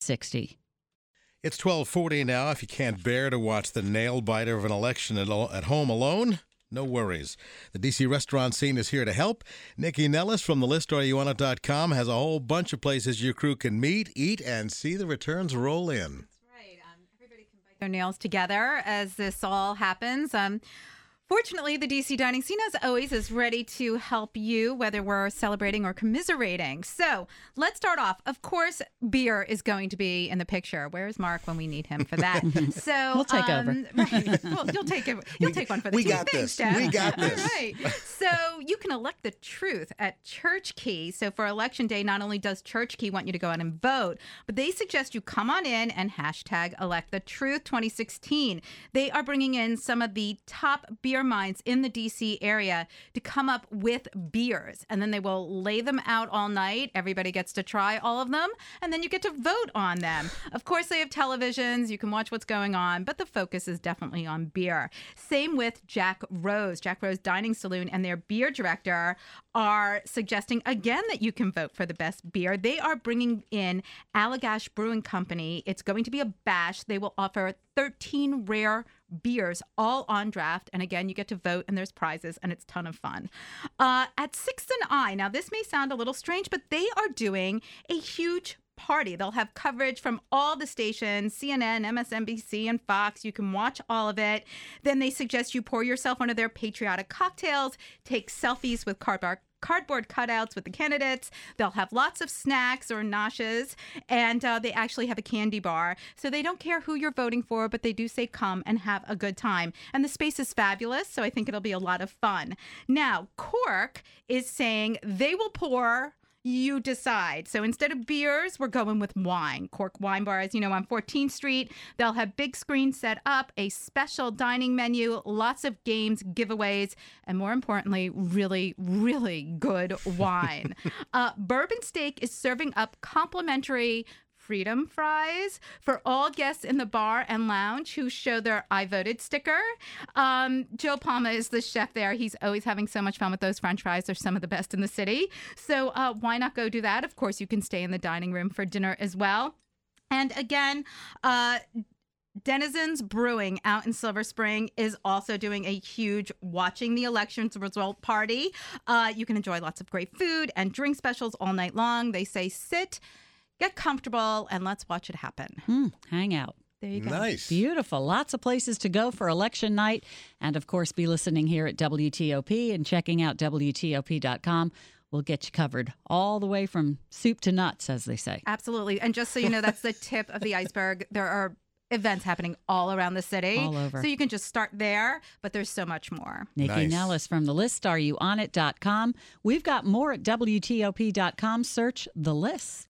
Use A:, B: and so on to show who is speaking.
A: 860.
B: It's 12:40 now. If you can't bear to watch the nail-biter of an election at home alone, no worries. The D.C. restaurant scene is here to help. Nikki Nellis from thelistareyouwantit.com has a whole bunch of places your crew can meet, eat, and see the returns roll in.
C: That's right. Everybody can bite their nails together as this all happens. Fortunately, the DC dining scene, as always, is ready to help you, whether we're celebrating or commiserating. So let's start off. Of course, beer is going to be in the picture. Where's Mark when we need him for that? So
A: We'll take over.
C: Right. Well, you'll take it. You'll take one for the team. Thanks, Jeff.
B: We got this.
C: All right. So you can elect the truth at Church Key. So for Election Day, not only does Church Key want you to go out and vote, but they suggest you come on in and hashtag Elect the Truth 2016. They are bringing in some of the top beer minds in the DC area to come up with beers, and then they will lay them out all night. Everybody gets to try all of them, and then you get to vote on them. Of course, they have televisions. You can watch what's going on, but the focus is definitely on beer. Same with Jack Rose Dining Saloon, and their beer director are suggesting again that you can vote for the best beer. They are bringing in Allagash Brewing Company. It's going to be a bash. They will offer 13 rare beers, all on draft. And again, you get to vote and there's prizes and it's a ton of fun. At Sixth and I, now this may sound a little strange, but they are doing a huge party. They'll have coverage from all the stations, CNN, MSNBC, and Fox. You can watch all of it. Then they suggest you pour yourself one of their patriotic cocktails, take selfies with cardboard cutouts with the candidates. They'll have lots of snacks or noshes, and they actually have a candy bar. So they don't care who you're voting for, but they do say come and have a good time. And the space is fabulous, so I think it'll be a lot of fun. Now, Cork is saying they will pour. You decide. So instead of beers, we're going with wine. Cork Wine Bar, as you know, on 14th Street. They'll have big screens set up, a special dining menu, lots of games, giveaways, and more importantly, really, really good wine. Bourbon Steak is serving up complimentary Freedom Fries for all guests in the bar and lounge who show their I voted sticker. Joe Palma is the chef there. He's always having so much fun with those French fries. They're some of the best in the city. So why not go do that? Of course, you can stay in the dining room for dinner as well. And again, Denizens Brewing out in Silver Spring is also doing a huge watching the elections result party. You can enjoy lots of great food and drink specials all night long. They say sit, get comfortable, and let's watch it happen.
A: Hang out.
C: There you go.
B: Nice.
A: Beautiful. Lots of places to go for election night. And, of course, be listening here at WTOP and checking out WTOP.com. We'll get you covered all the way from soup to nuts, as they say.
C: Absolutely. And just so you know, that's the tip of the iceberg. There are events happening all around the city.
A: All over.
C: So you can just start there, but there's so much more.
A: Nikki
B: Nice.
A: Nellis from thelistareyouonit.com. We've got more at WTOP.com. Search The List.